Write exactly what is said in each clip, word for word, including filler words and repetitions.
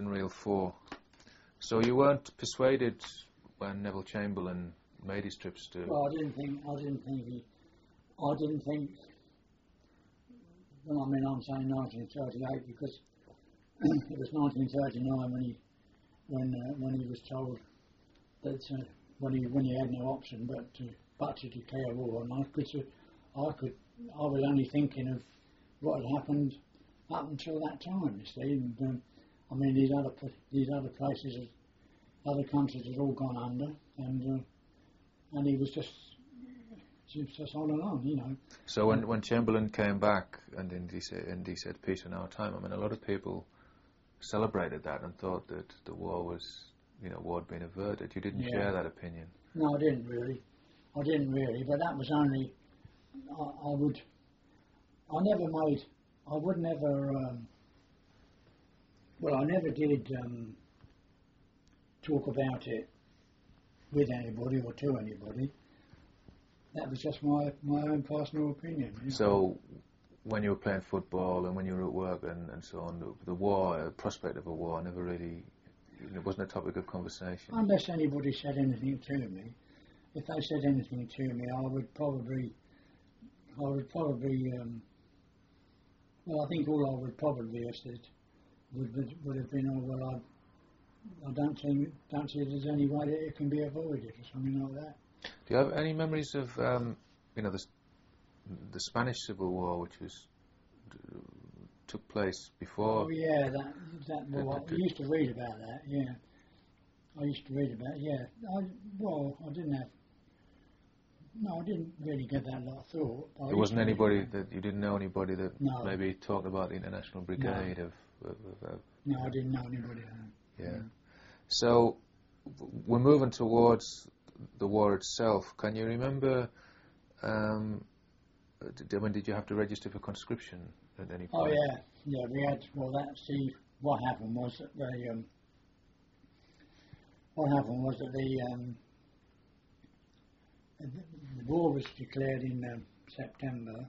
unreal four. So you weren't persuaded when Neville Chamberlain made his trips to... Well, I didn't think, I didn't think he, I didn't think, well, I mean, I'm saying nineteen thirty-eight because it was nineteen thirty-nine when he, when, uh, when he was told that, uh, when he, when he had no option but to, but to declare war, and I could, I could, I was only thinking of what had happened up until that time, you see, and, um, I mean, these other, these other places, other countries had all gone under, and, uh, and he was just, he was just on and on, you know. So when, when Chamberlain came back and then he said, and he said peace in our time, I mean, a lot of people celebrated that and thought that the war was, you know, war had been averted. You didn't Yeah. share that opinion. No, I didn't really. I didn't really, but that was only, I, I would, I never made, I would never, um, well, I never did um, talk about it with anybody or to anybody. That was just my, my own personal opinion. You know? So when you were playing football and when you were at work and, and so on, the, the war, the prospect of a war never really, it wasn't a topic of conversation. Unless anybody said anything to me. If they said anything to me, I would probably, I would probably, um, well, I think all I would probably have said would, would, would have been, oh, well, I, I don't think, don't see there's any way that it can be avoided or something like that. Do you have any memories of, um, you know, the, the Spanish Civil War, which was uh, took place before? Oh yeah, that that well, I used to read about that. Yeah, I used to read about. Yeah, I well, I didn't have. No, I didn't really give that a lot of thought. There wasn't anybody that you didn't know anybody that no. maybe talked about the International Brigade no. of, of, of, of. No, I didn't know anybody. Yeah. Mm. So we're moving towards the war itself. Can you remember? Um, did, I mean, did you have to register for conscription at any point? Oh yeah, yeah. We had. Well, that. See, what happened was that the. Um, what happened was that the. Um, the, the war was declared in um, September.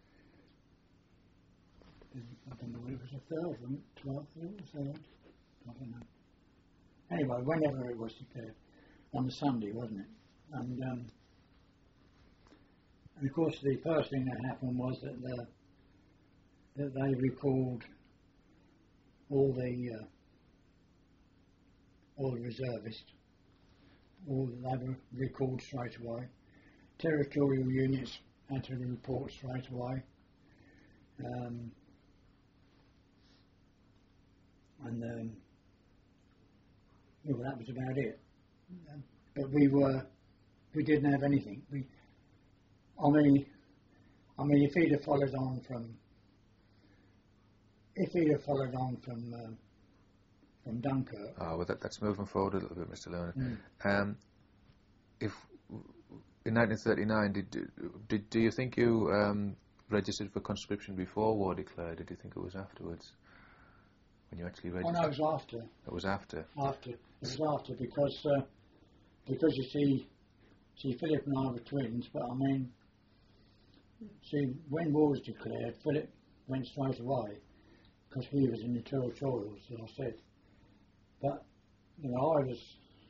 I don't know. It was a third, wasn't it? Twelfth, or third. I don't know. Anyway, whenever it was declared, on the Sunday, wasn't it? And, um, and of course, the first thing that happened was that the, that they recalled all the uh, all the reservists. All they were recalled straight away. Territorial units had to report straight away. Um, and um, well, that was about it. Um, but we were, we didn't have anything. We, I mean, I mean, if he'd have followed on from, if he'd have followed on from, uh, from Dunkirk. Oh, well, that, that's moving forward a little bit, Mister Lerner. Mm. Um, if in nineteen thirty-nine, did did do you think you um, registered for conscription before war declared? Or did you think it was afterwards? When you actually registered? Oh no, it was after. It was after. After it was after because uh, because you see, see Philip and I were twins, but I mean, see when war was declared, Philip went straight away because he was in the territorials, as I said. But you know, I was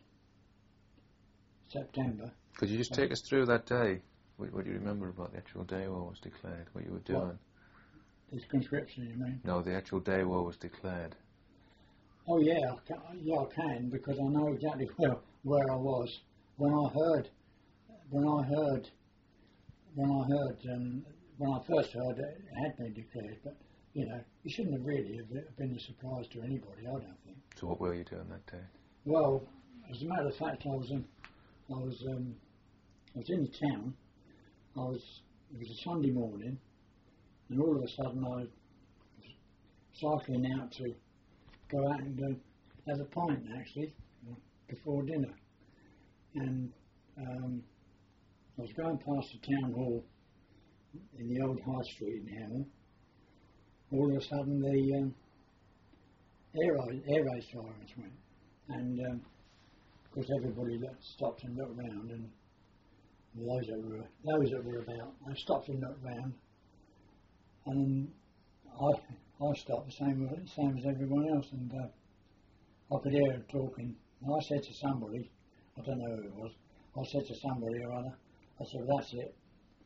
September. Could you just take us through that day? What, what do you remember about the actual day war was declared? What you were doing? What? This conscription, you mean? No, the actual day war was declared. Oh yeah, I can, yeah, I can because I know exactly where where I was when I heard when I heard when I heard um, when I first heard it had been declared. But you know, it shouldn't have really have been a surprise to anybody. I don't think. So what were you doing that day? Well, as a matter of fact, I was in, I was um, I was in the town. I was it was a Sunday morning. And all of a sudden I was cycling out to go out and uh, have a pint actually before dinner. And um, I was going past the town hall in the old High Street in Hemel. All of a sudden the um, air, raid, air raid sirens went. And um, of course everybody looked, stopped and looked round, and those that were, those that were about, they stopped and looked round. And I, I stopped the same, same as everyone else, and uh, I could hear him talking, and I said to somebody, I don't know who it was, I said to somebody or other, I said, well, that's it.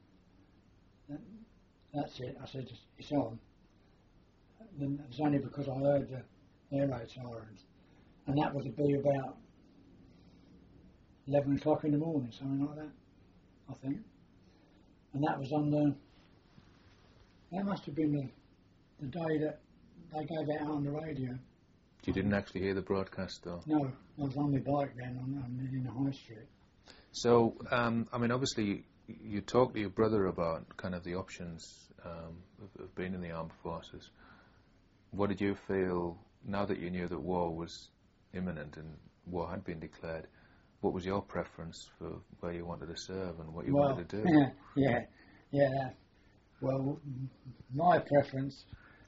That's it. I said, it's on. And it's only because I heard the air raid sirens. And that would be about eleven o'clock in the morning, something like that, I think. And that was on the, that must have been the, the day that they gave it out on the radio. You didn't actually hear the broadcast, though? No, I was on my bike then, on, on, in the high street. So, um, I mean, obviously, you talked to your brother about kind of the options um, of, of being in the armed forces. What did you feel, now that you knew that war was imminent and war had been declared, what was your preference for where you wanted to serve and what you well, wanted to do? Yeah, yeah. Well, my preference,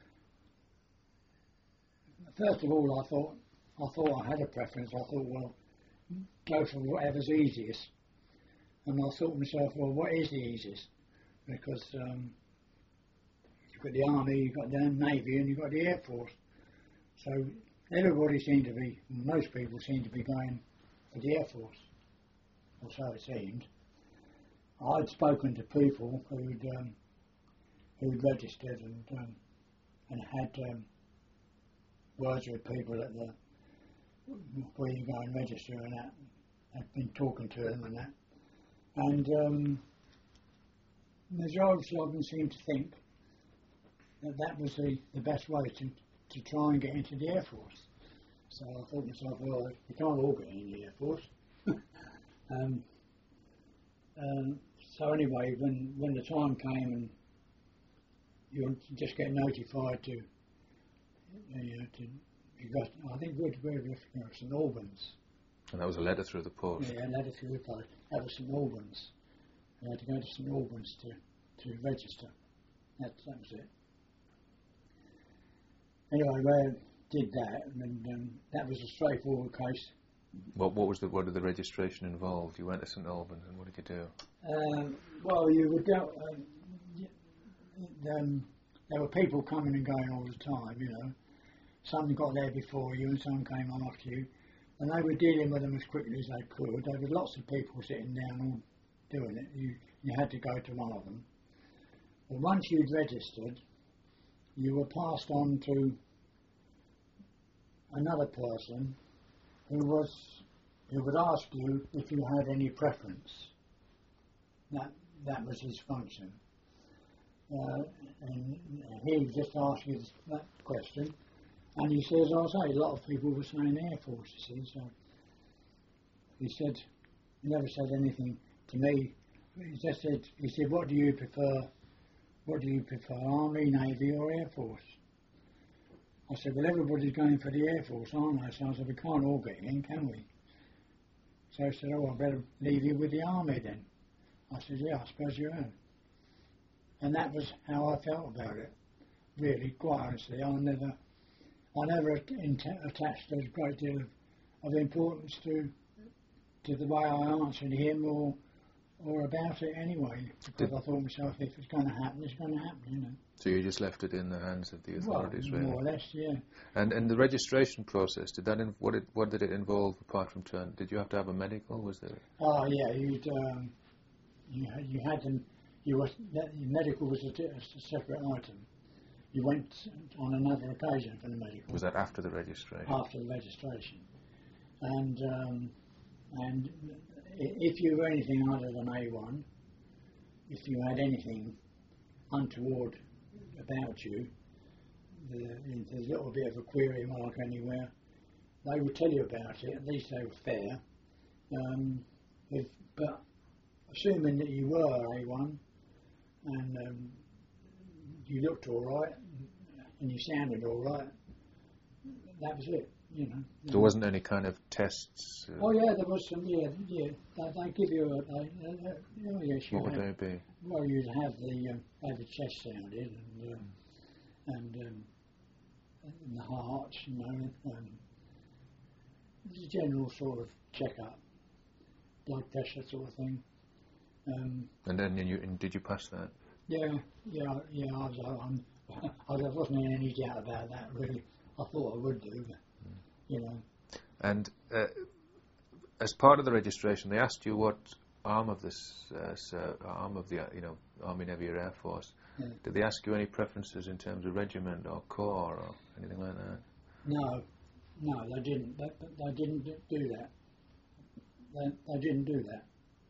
first of all, I thought, I thought I had a preference. I thought, well, go for whatever's easiest. And I thought to myself, well, what is the easiest? Because um, you've got the Army, you've got the Navy, and you've got the Air Force. So everybody seemed to be, most people seemed to be going for the Air Force, or so it seemed. I'd spoken to people who'd um, who'd registered and um, and had um, words with people at the where you go and register and that. I've been talking to them and that. And um, the majority of them seemed to think that that was the, the best way to, to try and get into the Air Force. So I thought to myself, well, you can't all get in the Air Force. um, um, so anyway, when, when the time came and you just get notified to, you know, to you got, I think we'd be Saint Albans. And that was a letter through the post? Yeah, a letter through the post. That was Saint Albans. I had to go to Saint Albans to, to register. That, that was it. Anyway, I did that, and um, that was a straightforward case. What, what was the what did the registration involve? You went to Saint Albans, and what did you do? Um, well, you would go. Um, y- um, there were people coming and going all the time, you know. Some got there before you, and some came on after you. And they were dealing with them as quickly as they could. There were lots of people sitting down all doing it. You, you had to go to one of them. But once you'd registered, you were passed on to another person who was who would ask you if you had any preference. That that was his function. Uh, and he would just ask you that question. And he says, I say, a lot of people were saying Air Force, you see, so he said, he never said anything to me. He just said, he said, what do you prefer, what do you prefer, Army, Navy or Air Force? I said, well, everybody's going for the Air Force, aren't they? So I said, we can't all get in, can we? So he said, oh, I better leave you with the Army then. I said, yeah, I suppose you have. And that was how I felt about it, really, quite honestly. I never... I never int- attached a great deal of, of importance to to the way I answered him or or about it anyway, because Did I thought to myself, if it's going to happen, it's going to happen, you know. So you just left it in the hands of the authorities, well, really? More or less, yeah. And and the registration process, did that in, what it what did it involve apart from turn? Did you have to have a medical? Was there? Oh yeah, you'd um, you had you had them. You were medical was a, a separate item. You went on another occasion for the medical. Was that after the registration? After the registration. And um, and if you were anything other than A one, if you had anything untoward about you, the, there's a little bit of a query mark anywhere, they would tell you about it, at least they were fair. Um, if, but assuming that you were A one and um, you looked all right and you sounded all right, that was it, you know. There wasn't any kind of tests? Uh, oh yeah, there was some, yeah, yeah. They, they give you a, they, they, they, oh yes, you what have, would they be? Well, you'd have the, um, have the chest sounded and, um, and, um, and the heart, you know, um, the general sort of check-up, blood pressure sort of thing. Um, and then you, and did you pass that? Yeah, yeah, yeah. I was, I'm, I wasn't in any doubt about that. Really, I thought I would do. But, you know. And uh, as part of the registration, they asked you what arm of this uh, so arm of the uh, you know Army, Navy, or Air Force. Yeah. Did they ask you any preferences in terms of regiment or corps or anything like that? No, no, they didn't. They, they didn't do that. They, they didn't do that.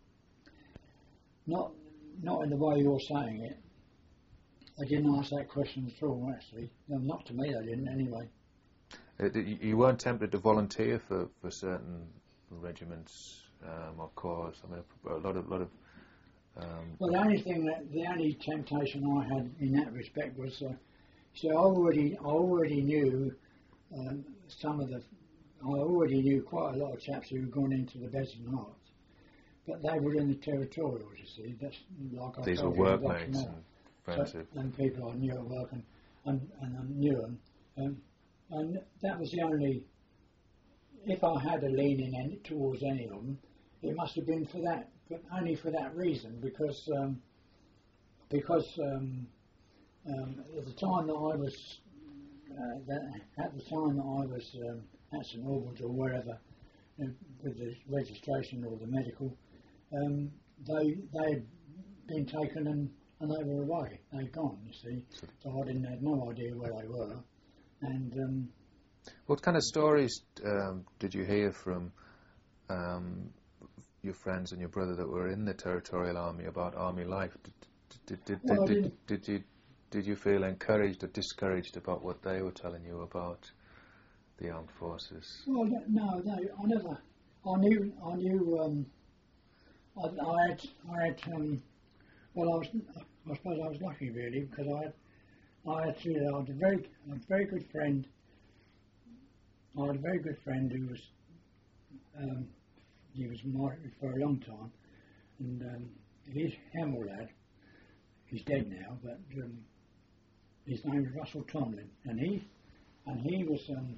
Not, not in the way you're saying it. They didn't ask that question at all, actually. No, not to me, they didn't, anyway. Uh, did, you weren't tempted to volunteer for, for certain regiments um, or corps? I mean, a lot of, lot of. Um, well, the only thing that, the only temptation I had in that respect was, uh, see, I already, I already knew um, some of the, I already knew quite a lot of chaps who had gone into the Bedson Arts, but they were in the territorials. You see, that's like I these were told you, workmates Watson and friends. So, and people I knew at work, and and, and I knew them, um, and that was the only. If I had a leaning in, towards any of them, it must have been for that, but only for that reason, because um, because um, um, at the time that I was uh, that, at the time that I was um, at St Albans or wherever uh, with the registration or the medical, um, they they had been taken and, and they were away. They'd gone. You see, so I didn't have no idea where they were, and. Um, What kind of stories um, did you hear from um, your friends and your brother that were in the Territorial Army about Army life? Did, did, did, well, did, did, did you did you feel encouraged or discouraged about what they were telling you about the armed forces? Well, no, no, I never. I knew, I knew. Um, I, I had, I had. Um, well, I was. I suppose I was lucky, really, because I had. I had, you know, I had a very, a very good friend. I had a very good friend who was, um, he was married for a long time, and um, he's Hemel lad. He's dead now, but um, his name was Russell Tomlin, and he, and he was, um,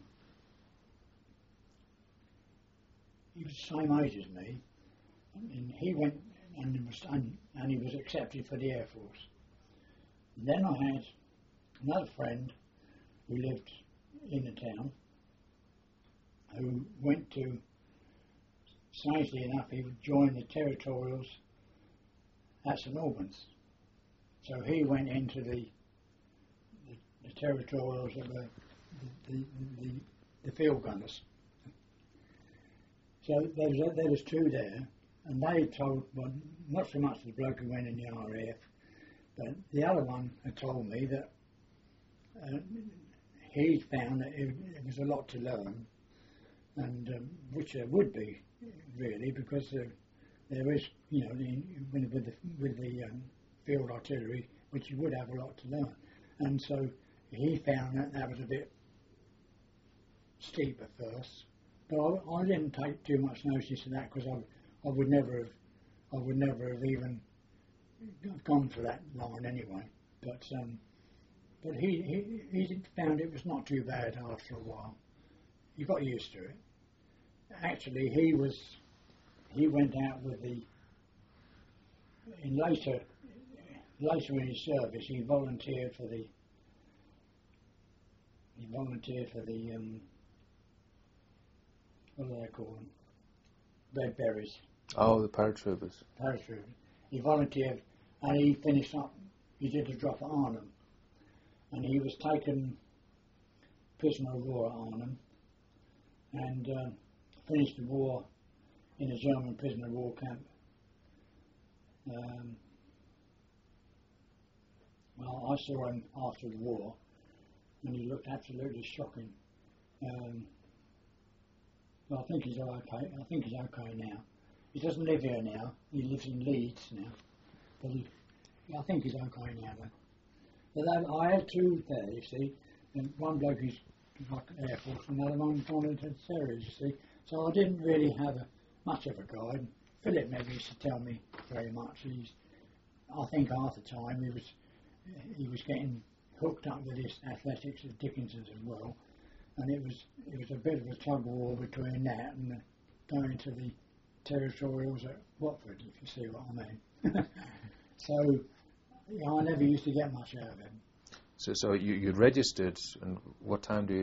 he was the same age as me, and he went and was and, and he was accepted for the Air Force. And then I had another friend who lived in the town, who went to, strangely enough, he would join the territorials at St Albans. So he went into the the, the territorials of the the, the the field gunners. So there was there was two there, and they told, well, not so much the bloke who went in the R A F, but the other one had told me that uh, he found that it, it was a lot to learn. And um, which there would be, really, because uh, there is, you know, the, with the with the um, field artillery, which you would have a lot to learn. And so he found that that was a bit steep at first, but I, I didn't take too much notice of that because I I would never have I would never have even gone for that line anyway. But um, but he, he he found it was not too bad after a while. He got used to it. Actually, he was, he went out with the, in later, later in his service, he volunteered for the, he volunteered for the, um, what do they call them? Red Berets. Oh, the paratroopers. Paratroopers. He volunteered, and he finished up, he did a drop at Arnhem, and he was taken prisoner of war at Arnhem, and uh, finished the war in a German prisoner of war camp. Um, well, I saw him after the war, and he looked absolutely shocking. Um, well, I think he's okay. I think he's okay now. He doesn't live here now. He lives in Leeds now, but he, I think he's okay now. Though. But I, I had two there, you see, and one bloke who's like Air Force, and another one gone into the series, you see. So I didn't really have a, much of a guide. Philip never used to tell me very much. He's, I think half the time he was he was getting hooked up with his athletics at Dickinson's as well, and it was it was a bit of a tug of war between that and the, going to the territorials at Watford, if you see what I mean. So yeah, I never used to get much out of him. So, so you you registered, and what time do you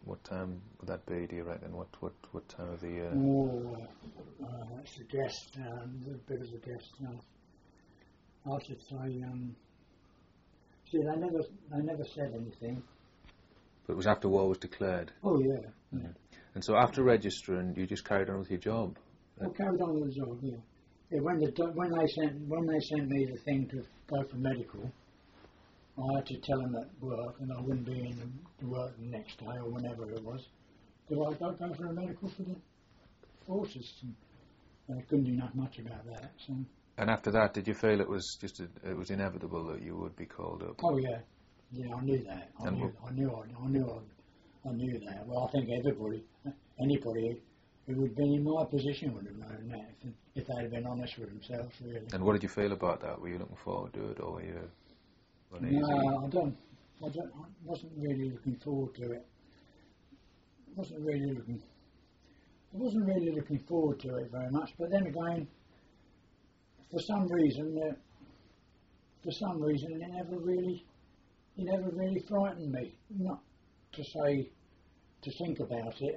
what time would that be, do you reckon? What what, what time of the year? Oh, uh, uh, that's the guest, um, a bit of a guest now. I should say, um, see, they never, they never said anything. But it was after war was declared? Oh, yeah. yeah. Mm-hmm. And so after registering, you just carried on with your job? I carried on with the job, yeah. yeah when, the, when, they sent, when they sent me the thing to go for medical, I had to tell them at work, and I wouldn't be in the work the next day or whenever it was, because I got go for a medical for the forces, and I couldn't do not much about that. So. And after that, did you feel it was just a, it was inevitable that you would be called up? Oh yeah, yeah, I knew that. I and knew, I knew, I, I knew, I, I knew that. Well, I think everybody, anybody who would have been in my position would have known that if, if they had been honest with themselves, really. And what did you feel about that? Were you looking forward to it, or were you uneasy? No, I don't. I don't. I wasn't really looking forward to it. I wasn't really looking. I wasn't really looking forward to it very much. But then again, for some reason, uh, for some reason, it never really, it never really frightened me. Not to say, to think about it.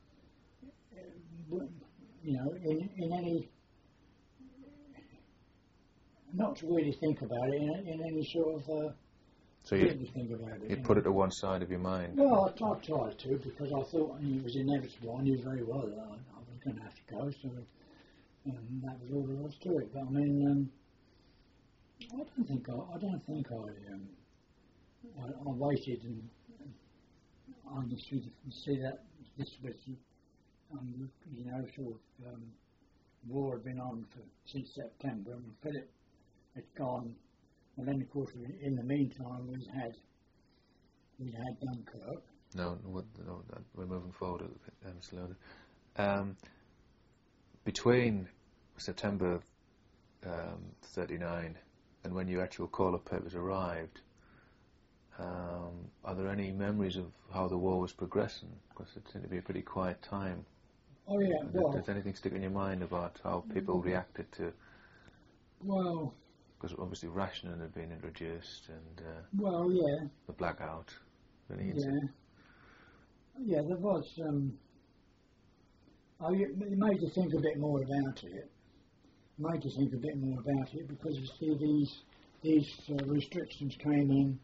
You know, in in any. Not to really think about it in, in any sort of. Uh, so you really think about it. You you put know. it to one side of your mind. Well, I, I tried to because I thought it was inevitable. I knew very well that I, I was going to have to go, so um, that was all there was to it. But I mean, um, I don't think I, I don't think I, um, I, I waited and, and I can see, see that this was, um, you know, sort of um, war had been on for since September, and Philip had gone, and then of course in the meantime we had we had Dunkirk. No, no, no, we're moving forward a little bit, um, slowly. Um, between September um, thirty-nine and when your actual call-up papers arrived, um, are there any memories of how the war was progressing? Because it seemed to be a pretty quiet time. Oh yeah, Does, well... does anything stick in your mind about how people mm-hmm. reacted to... Well... Because obviously rationing had been introduced and... Uh, well, yeah. The blackout. Any yeah. Yeah, there was... Um, oh, it made you think a bit more about it. It made you think a bit more about it because you see these these uh, restrictions came in.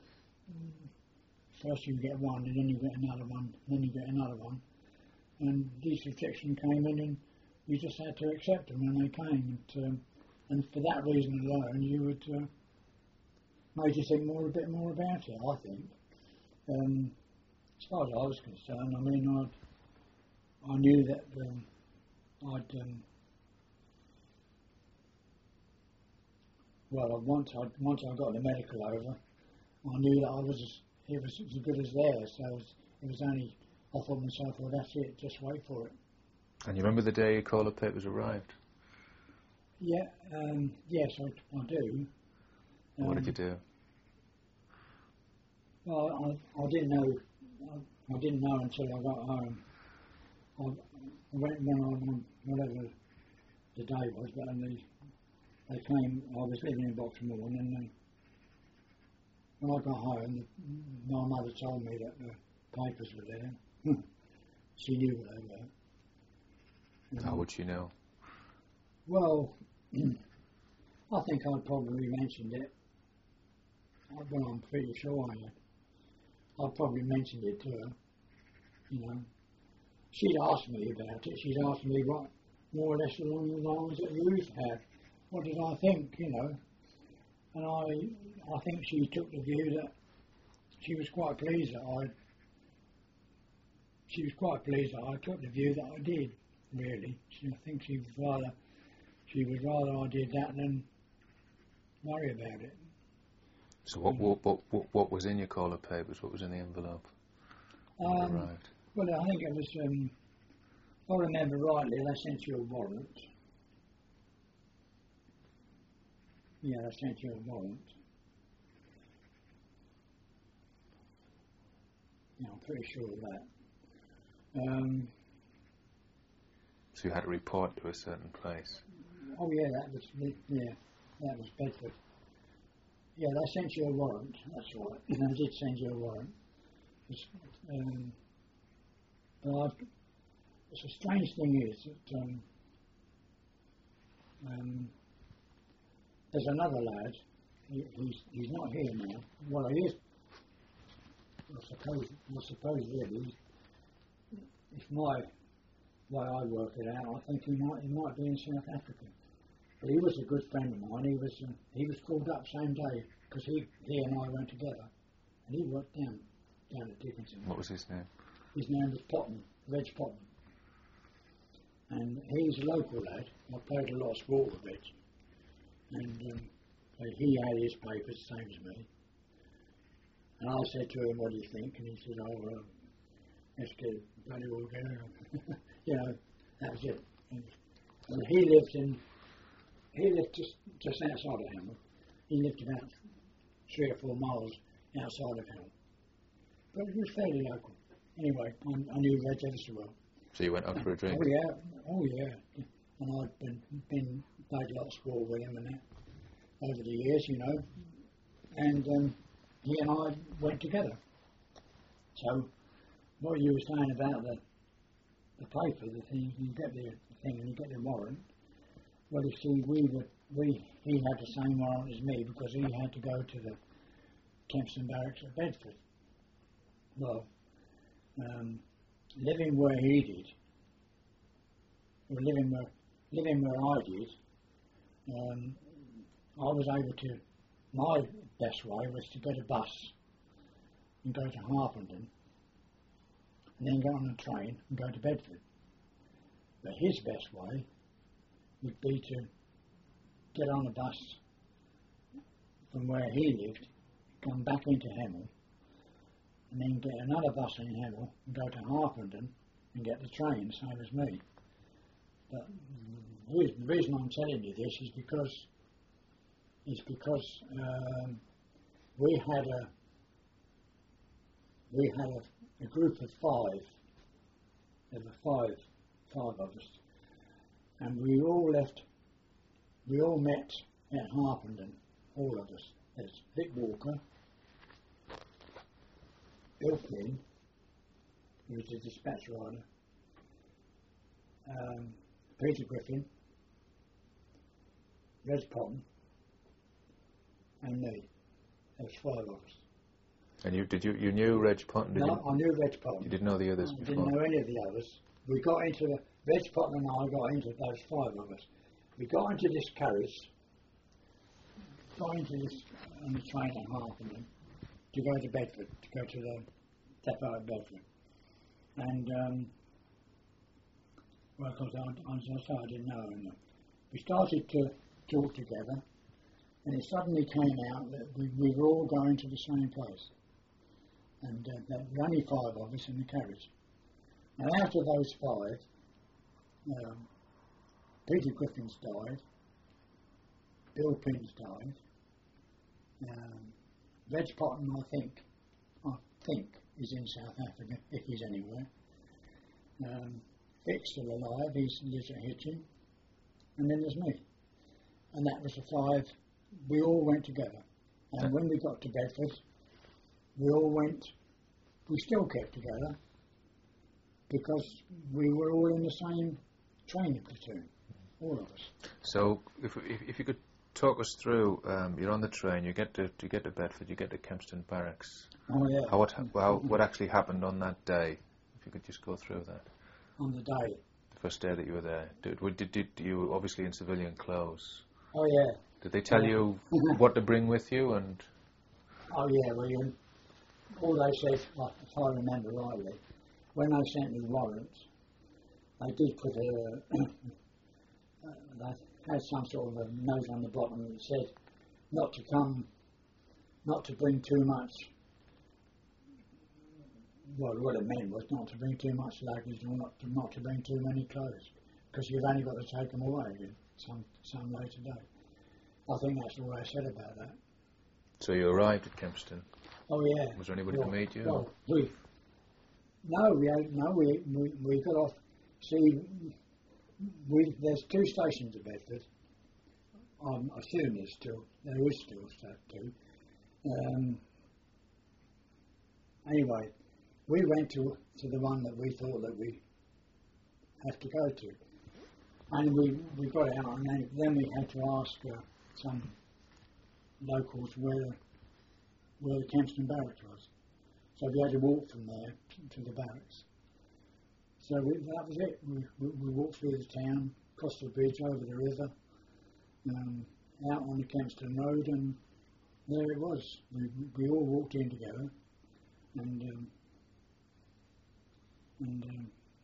First you get one and then you get another one, and then you get another one. And these restrictions came in and you just had to accept them when they came. And, um, and for that reason alone, you would uh, made you think more a bit more about it, I think. Um, as far as I was concerned, I mean, I'd, I knew that um, I'd... Um, well, once I once I got the medical over, I knew that I was as, it was as good as there. So it was, it was only I thought myself, well, that's it. Just wait for it. And you remember the day your call-up papers arrived? Yeah. Um, yes, I, I do. Um, what did you do? Well, I, I didn't know. I, I didn't know until I got home. I, I went when I whatever the day was, but only. They came, I was living in Baltimore, and then they, when I got home, the, my mother told me that the papers were there. She knew what they were. And how would she know? Well, I think I'd probably mentioned it. Well, I'm pretty sure I had. I'd probably mentioned it to her, you know. She'd asked me about it. She'd asked me what, more or less along the lines that you had. What did I think, you know? And I, I think she took the view that she was quite pleased that I, she was quite pleased that I took the view that I did, really. She, I think she was rather, she was rather I did that than worry about it. So what, what, what, what, what was in your call-up papers? What was in the envelope when um, it arrived? Well, I think it was, um, if I remember rightly, they sent you a warrant. Yeah, I sent you a warrant. Yeah, I'm pretty sure of that. Um, so you had to report to a certain place? Oh yeah, that was, yeah, that was Bedford. Yeah, they sent you a warrant, that's right. They did send you a warrant. Um, But I've, it's a strange thing is that um, um, there's another lad. He, he's he's not here now. Well, he is. I suppose. I suppose really, if my way I work it out, I think he might he might be in South Africa. But he was a good friend of mine. He was uh, he was called up same day because he he and I went together, and he worked down down at Dickinson. What was his name? His name was Potton, Reg Potton, and he's a local lad. I played a lot of sport with Reg, and um, so he had his papers the same as me. And I said to him, "What do you think?" And he said, "Oh, well, let's get bloody well go." You know, that was it. And, and he lived in. He lived just, just outside of Hamel. He lived about three or four miles outside of Hamel. But it was fairly local. Anyway, I, I knew Reg ever so well. So you went out for a drink? Oh yeah, oh yeah. And I'd been, been played a lot of sport with him and that over the years, you know. And um, he and I went together. So what you were saying about the the paper, the thing, you get the thing and you get the warrant. Well, you see, we were, we he had the same warrant as me because he had to go to the Kempston Barracks at Bedford. Well, um, living where he did, or living where living where I did, um, I was able to. My best way was to get a bus and go to Harpenden, and then go on a train and go to Bedford. But his best way would be to get on a bus from where he lived, come back into Hemel, and then get another bus in Hemel and go to Harpenden and get the train, same as me. But the reason I'm telling you this is because is because um, we had a we had a, a group of five. There were five five of us. And we all left, we all met at Harpenden, all of us. There's Vic Walker, Bill King, who was a dispatch rider, um, Peter Griffin, Reg Potton, and me. There was five of us. And you did you you knew Reg Potton? Did No, you? I knew Reg Potton. You didn't know the others I before? didn't know any of the others. We got into the, Reg Potton and I got into those five of us. We got into this carriage, got into this on the train at Harpenden to go to Bedford, to go to the depot at Bedford. And, um, well, because I, as I said, I didn't know him. We started to talk together, and it suddenly came out that we, we were all going to the same place. And uh, there were only five of us in the carriage. And out of those five, um, Peter Griffin's died, Bill Pins died, um, Reg Potton, I think, I think is in South Africa, if he's anywhere. Um, Vic's still alive, he lives at Hitchin, and then there's me. And that was the five, we all went together. And yeah. When we got to Bedford, we all went, we still kept together, because we were all in the same training platoon, all of us. So, if if, if you could talk us through, um, you're on the train, you get to you get to Bedford, you get to Kempston Barracks. Oh yeah. How what how, what actually happened on that day? If you could just go through that. On the day. The first day that you were there, did did, did you were obviously in civilian clothes? Oh yeah. Did they tell yeah. you what to bring with you and? Oh yeah, well, you, all they said, if I remember rightly, when they sent me warrants, they did put a, uh, they had some sort of a note on the bottom that said not to come, not to bring too much, well, what it meant was not to bring too much luggage or not to, not to bring too many clothes, because you've only got to take them away some, some later day. I think that's all they said about that. So you arrived at Kempston? Oh yeah. Was there anybody well, to meet you? Well, we, no, we no, we, we we got off. See, we there's two stations at Bedford. I'm assuming there's still there is still stuff too. Um, anyway, we went to to the one that we thought that we have to go to, and we we got out, and then, then we had to ask uh, some locals where where the Kempston Barracks was. So we had to walk from there to the barracks. So we, that was it. We, we, we walked through the town, crossed the bridge, over the river, um, out on the Kempston Road, and there it was. We, we all walked in together, and um, and um,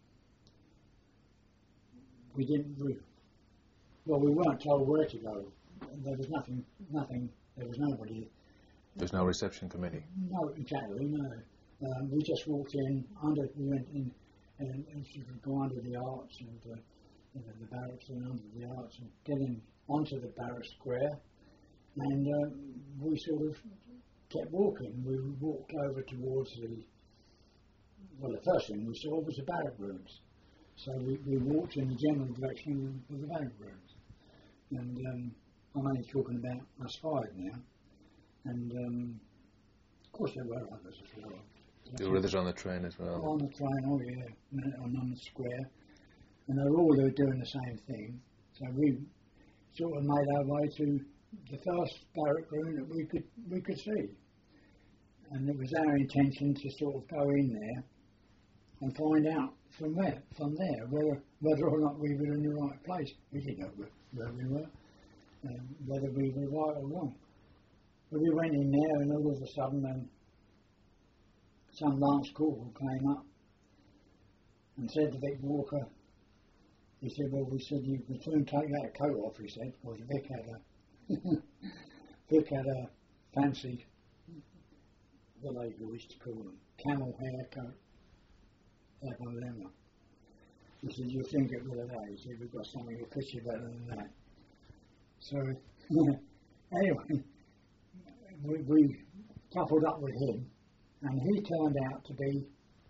we didn't. We, well, we weren't told where to go. There was nothing. Nothing. There was nobody. There's no reception committee. No, exactly. No. Um, we just walked in under. We went in, and, and you could go under the arch and uh, you know, the barracks and under the arch and get in onto the barrack square, and uh, we sort of kept walking. We walked over towards the. Well, the first thing we saw was the barrack rooms. So we, we walked in the general direction of the barrack rooms, and um, I'm only talking about us five now. And um, of course there were others as well. There were others on the train as well. On the train, oh yeah, and on the square. And they were all doing the same thing. So we sort of made our way to the first barrack room that we could we could see. And it was our intention to sort of go in there and find out from where, from there, whether whether or not we were in the right place. We didn't know where, where we were, um, whether we were right or wrong. But we went in there, and all of a sudden, um, some Lance Corporal came up and said to Vic Walker, he said, well, we said, you can soon take that coat off, he said, because Vic had a, Vic had a fancy, what they used to call them, camel hair coat, like one of them. He said, you think it with that? He said, we've got something that fits you better than that. So, anyway, we, we coupled up with him, and he turned out to be,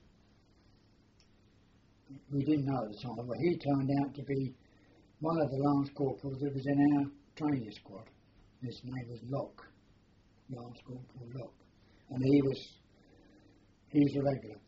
we didn't know at the time, but he turned out to be one of the Lance Corporals that was in our training squad. His name was Locke, Lance Corporal Locke, and he was, he was a regular.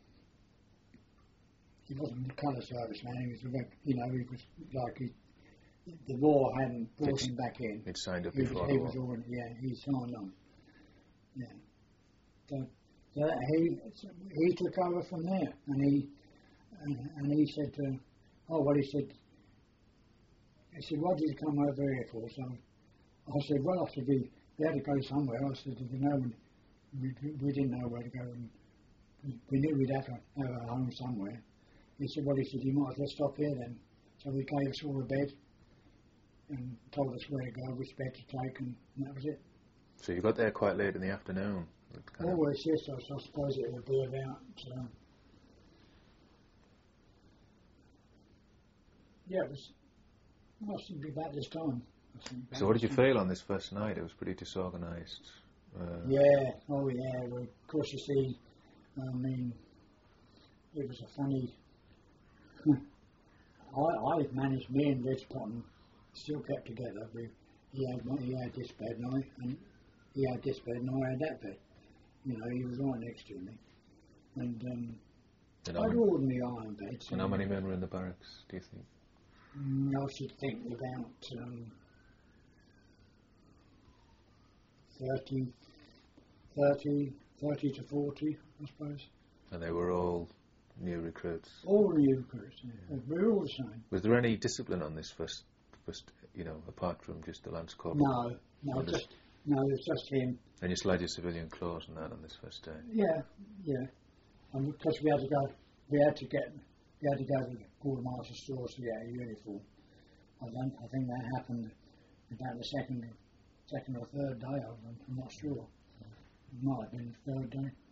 He wasn't a colour service man, he was a regular, you know, he was like, he, the war hadn't brought it's, him back in. He'd signed up he before was, he was already, yeah, he signed on. Yeah. So, so he, he took over from there, and he, and, and he said, uh, oh, well, he said, he said, what did you come over here for? So I said, well, I said, we, we had to go somewhere. I said, you know, we, we didn't know where to go, and we, we knew we'd have to have a home somewhere. He said, well, he said, you might as well stop here then. So he gave us all a bed and told us where to go, which bed to take, and that was it. So you got there quite late in the afternoon? Always, yes, I, I suppose it would be about, uh, yeah, it was, must be about this time. I think, so what did you feel on this first night? It was pretty disorganised. Uh, yeah, oh yeah, well, of course you see, I mean, it was a funny, I, I managed, me and Rich Cotton still kept together. We, he had one, he had this bed and I, and he had this bed and I had that bed. You know, he was right next to me. And um, I had ordinary iron beds. And how many men were in the barracks, do you think? Mm, I should think about um, thirty, thirty, thirty to forty, I suppose. And they were all new recruits? All new recruits, yeah. We were all the same. Was there any discipline on this first, first you know, apart from just the Lance Corporal? No, no, or just, no, it was just him. And you slide your civilian clothes and that on this first day? Yeah, yeah. And because we had to go, we had to get, we had to go to the quartermaster stores to get a uniform. I think, I think that happened about the second, second or third day of them. I'm not sure. It might have been the third day.